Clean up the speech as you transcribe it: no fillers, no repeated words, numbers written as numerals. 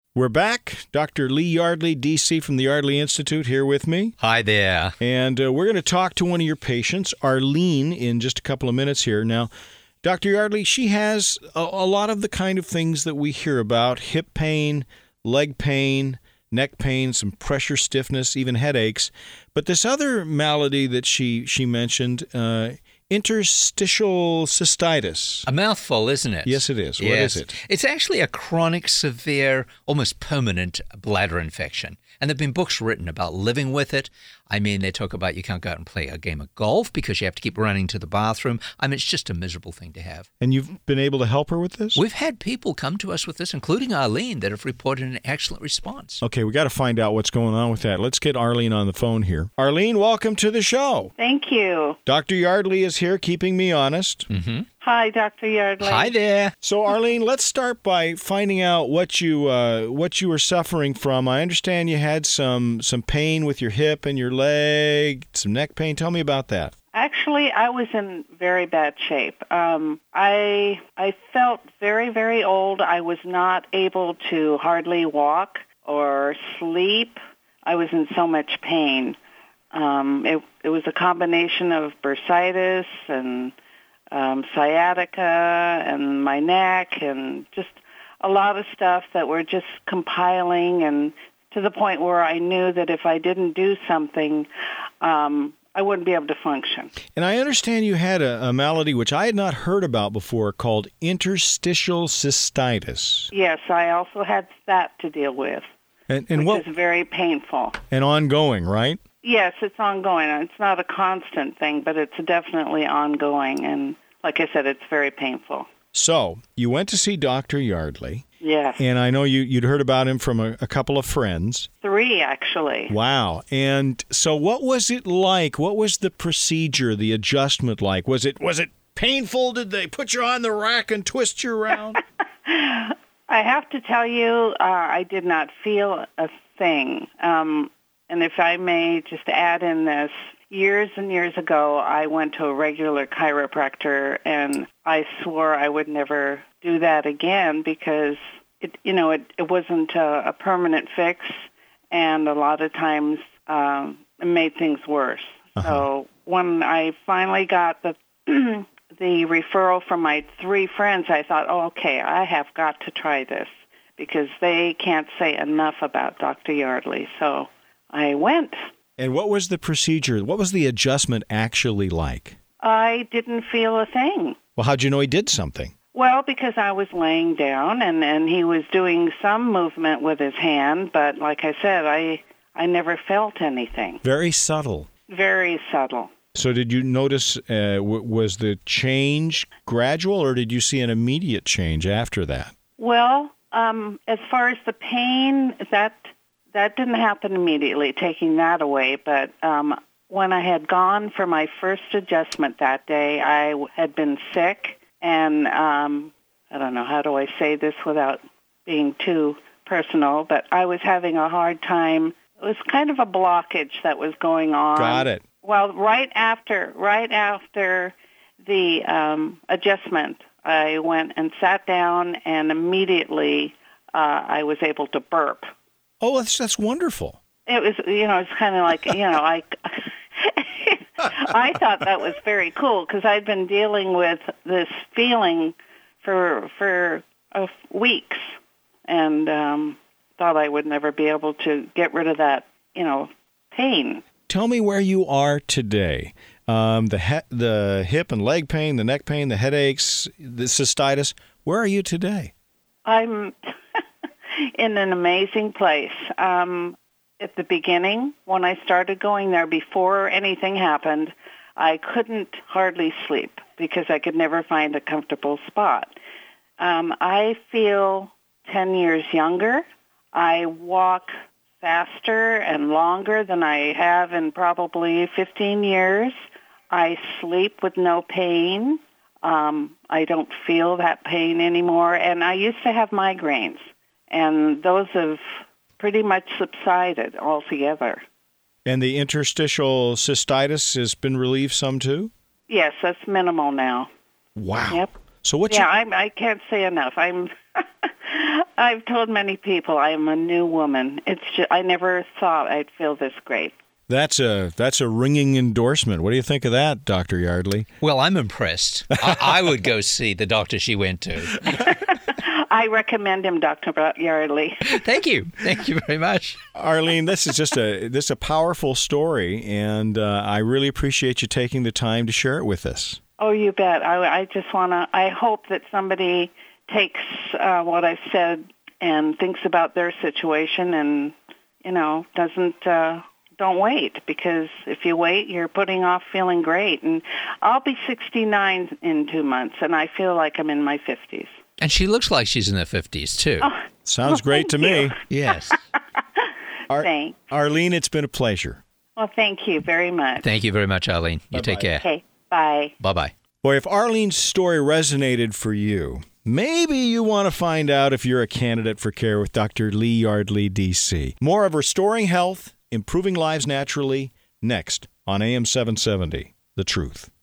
We're back. Dr. Lee Yardley, D.C. from the Yardley Institute, here with me. Hi there. And we're going to talk to one of your patients, Arlene, in just a couple of minutes here. Now, Dr. Yardley, she has a lot of the kind of things that we hear about: hip pain, leg pain, neck pain, some pressure stiffness, even headaches. But this other malady that she mentioned, interstitial cystitis. A mouthful, isn't it? Yes, it is. Yes. What is it? It's actually a chronic, severe, almost permanent bladder infection. And there have been books written about living with it. I mean, they talk about you can't go out and play a game of golf because you have to keep running to the bathroom. I mean, it's just a miserable thing to have. And you've been able to help her with this? We've had people come to us with this, including Arlene, that have reported an excellent response. Okay, we got to find out what's going on with that. Let's get Arlene on the phone here. Arlene, welcome to the show. Thank you. Dr. Yardley is here, keeping me honest. Mm-hmm. Hi, Dr. Yardley. Hi there. So, Arlene, let's start by finding out what you were suffering from. I understand you had some pain with your hip and your leg, some neck pain. Tell me about that. Actually, I was in very bad shape. I felt very, very old. I was not able to hardly walk or sleep. I was in so much pain. It was a combination of bursitis and sciatica and my neck and just a lot of stuff that were just compiling, and to the point where I knew that if I didn't do something, I wouldn't be able to function. And I understand you had a malady which I had not heard about before called interstitial cystitis. Yes, I also had that to deal with, and which what is very painful. And ongoing, right? Yes, it's ongoing. It's not a constant thing, but it's definitely ongoing. And like I said, it's very painful. So you went to see Dr. Yardley. Yes. And I know you'd heard about him from a couple of friends. 3, actually. Wow. And so what was it like? What was the procedure, the adjustment like? Was it painful? Did they put you on the rack and twist you around? I have to tell you, I did not feel a thing. And if I may just add in this, years and years ago, I went to a regular chiropractor, and I swore I would never do that again because it wasn't a permanent fix, and a lot of times it made things worse. Uh-huh. So when I finally got the referral from my 3 friends, I thought, oh, okay, I have got to try this because they can't say enough about Dr. Yardley. So I went. And what was the procedure? What was the adjustment actually like? I didn't feel a thing. Well, how'd you know he did something? Well, because I was laying down, and he was doing some movement with his hand, but like I said, I never felt anything. Very subtle. Very subtle. So did you notice, was the change gradual, or did you see an immediate change after that? Well, as far as the pain, that didn't happen immediately, taking that away. But when I had gone for my first adjustment that day, I had been sick. And I don't know, how do I say this without being too personal, but I was having a hard time. It was kind of a blockage that was going on. Got it. Well, right after the adjustment, I went and sat down, and immediately I was able to burp. Oh, that's wonderful. It was, it's kind of like, I thought that was very cool because I'd been dealing with this feeling for weeks, and thought I would never be able to get rid of that, pain. Tell me where you are today. The hip and leg pain, the neck pain, the headaches, the cystitis. Where are you today? I'm in an amazing place. At the beginning, when I started going there, before anything happened, I couldn't hardly sleep because I could never find a comfortable spot. I feel 10 years younger. I walk faster and longer than I have in probably 15 years. I sleep with no pain. I don't feel that pain anymore. And I used to have migraines, and those have pretty much subsided altogether. And the interstitial cystitis has been relieved some too? Yes, that's minimal now. Wow. Yep. So what's I can't say enough. I'm I've told many people I am a new woman. It's just, I never thought I'd feel this great. That's a ringing endorsement. What do you think of that, Dr. Yardley? Well, I'm impressed. I would go see the doctor she went to. I recommend him, Dr. Yardley. Thank you. Thank you very much. Arlene, this is just a powerful story, and I really appreciate you taking the time to share it with us. Oh, you bet. I just want to, I hope that somebody takes what I've said and thinks about their situation and, don't wait, because if you wait, you're putting off feeling great. And I'll be 69 in 2 months, and I feel like I'm in my 50s. And she looks like she's in her 50s, too. Oh, Sounds great to me. Yes. Thanks. Arlene, it's been a pleasure. Well, thank you very much. Thank you very much, Arlene. You take care. Okay, bye. Bye-bye. Boy, if Arlene's story resonated for you, maybe you want to find out if you're a candidate for care with Dr. Lee Yardley, D.C. More of Restoring Health, Improving Lives Naturally, next on AM 770, The Truth.